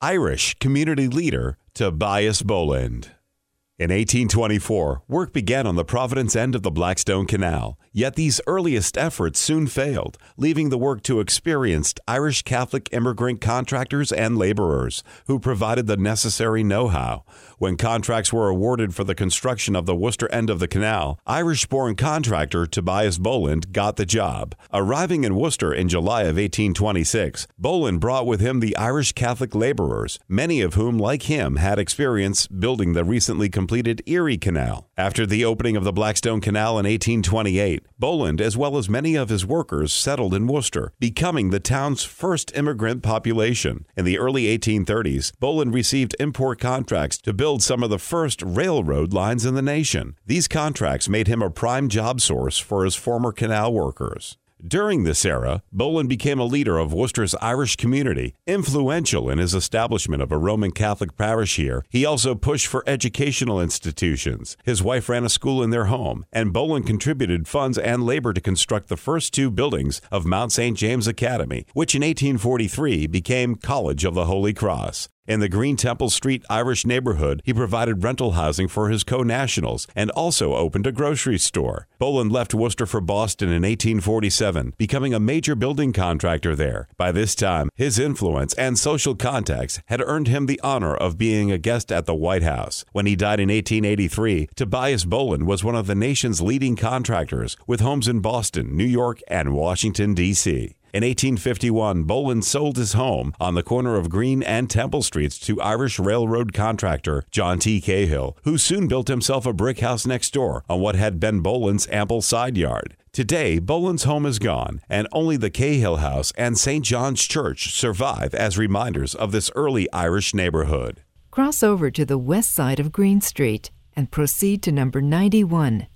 Irish community leader Tobias Boland. In 1824, work began on the Providence end of the Blackstone Canal, yet these earliest efforts soon failed, leaving the work to experienced Irish Catholic immigrant contractors and laborers who provided the necessary know-how. When contracts were awarded for the construction of the Worcester end of the canal, Irish-born contractor Tobias Boland got the job. Arriving in Worcester in July of 1826, Boland brought with him the Irish Catholic laborers, many of whom, like him, had experience building the recently completed Erie Canal. After the opening of the Blackstone Canal in 1828, Boland, as well as many of his workers, settled in Worcester, becoming the town's first immigrant population. In the early 1830s, Boland received import contracts to build some of the first railroad lines in the nation. These contracts made him a prime job source for his former canal workers. During this era, Boland became a leader of Worcester's Irish community, influential in his establishment of a Roman Catholic parish here. He also pushed for educational institutions. His wife ran a school in their home, and Boland contributed funds and labor to construct the first two buildings of Mount St. James Academy, which in 1843 became College of the Holy Cross. In the Green Temple Street Irish neighborhood, he provided rental housing for his co-nationals and also opened a grocery store. Boland left Worcester for Boston in 1847, becoming a major building contractor there. By this time, his influence and social contacts had earned him the honor of being a guest at the White House. When he died in 1883, Tobias Boland was one of the nation's leading contractors, with homes in Boston, New York, and Washington, D.C. In 1851, Boland sold his home on the corner of Green and Temple Streets to Irish railroad contractor John T. Cahill, who soon built himself a brick house next door on what had been Boland's ample side yard. Today, Boland's home is gone, and only the Cahill House and St. John's Church survive as reminders of this early Irish neighborhood. Cross over to the west side of Green Street and proceed to number 91